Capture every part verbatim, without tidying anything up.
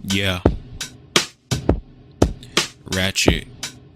Yeah. Ratchet.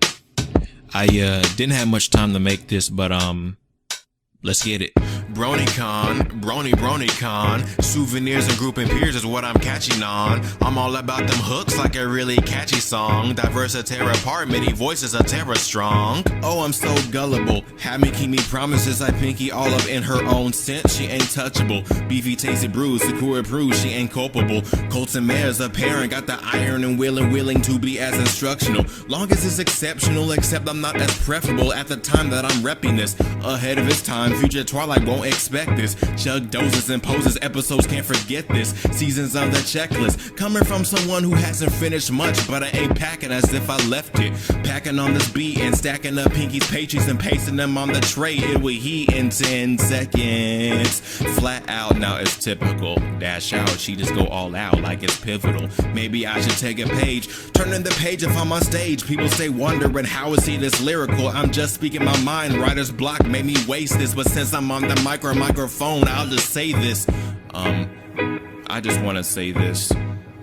I uh didn't have much time to make this, but um let's get it. BronyCon, Brony BronyCon, souvenirs and grouping peers is what I'm catching on. I'm all about them hooks like a really catchy song. Diverse a terror apart, many voices a terror strong. Oh, I'm so gullible. Had me keep me promises I pinky all up in her own scent. She ain't touchable. Beefy tasted bruise, Sakura proves she ain't culpable. Colts and mares a parent, got the iron and willing, willing to be as instructional. Long as it's exceptional, except I'm not as preferable at the time that I'm repping this. Ahead of its time, future Twilight won't expect this. Chug doses and poses, episodes can't forget this. Seasons on the checklist, coming from someone who hasn't finished much, but I ain't packing as if I left it. Packing on this beat and stacking up pinkies, pastries and pasting them on the tray. It will heat in ten seconds. Flat out, now it's typical. Dash out, she just go all out like it's pivotal. Maybe I should take a page, turning the page if I'm on stage. People stay wondering how is he this lyrical? I'm just speaking my mind. Writer's block made me waste this, but since I'm on the micro microphone, I'll just say this. Um, I just want to say this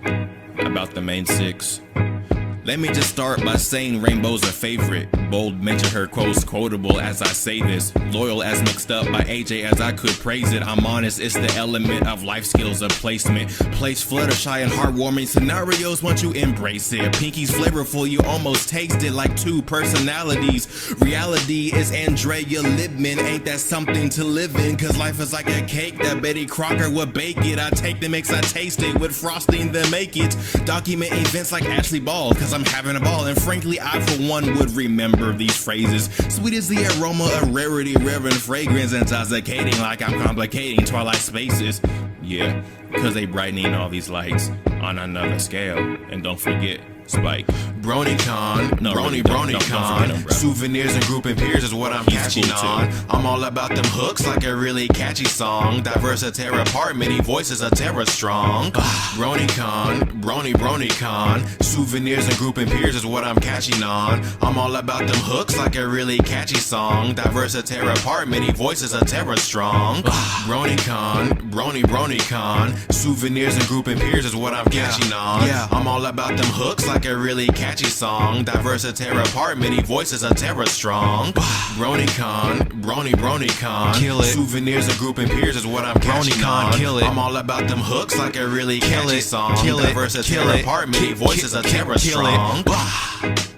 about the main six. Let me just start by saying Rainbow's a favorite. Bold mention her quotes quotable as I say this. Loyal as mixed up by A J as I could praise it. I'm honest, it's the element of life skills of placement. Place Fluttershy in heartwarming scenarios once you embrace it. Pinky's flavorful, you almost taste it like two personalities. Reality is Andrea Libman, ain't that something to live in? Cause life is like a cake that Betty Crocker would bake it. I take the mix, I taste it with frosting then make it. Document events like Ashley Ball, cause I'm having a ball, and frankly I for one would remember these phrases. Sweet is the aroma of rarity, reverent fragrance, intoxicating like I'm complicating Twilight spaces. Yeah, cause they brightening all these lights on another scale. And don't forget Spike. BronyCon, No, Brony really, don't- don't- don't forget BronyCon, him, bro. souvenirs and grouping peers is what I'm He's catching cool, too. on. I'm all about them hooks like a really catchy song. Diverse a terror apart, many voices a terror strong. BronyCon, Brony BronyCon, souvenirs and grouping peers is what I'm catching on. I'm all about them hooks like a really catchy song. Diverse a terror apart, many voices a terror strong. BronyCon, Brony BronyCon, souvenirs and grouping peers is what I'm catching on. Yeah. I'm all about them hooks like a really catchy song. Diverse a terror apart, many voices a terror strong. BronyCon, Brony BronyCon, Kill it. souvenirs and grouping peers is what I'm catching BronyCon, on. kill it. I'm all about them hooks like a really Kill catchy it. song. Kill it. Diverse a Kill terror it. apart, many Ki- voices ki- a ki- terror kill it. strong.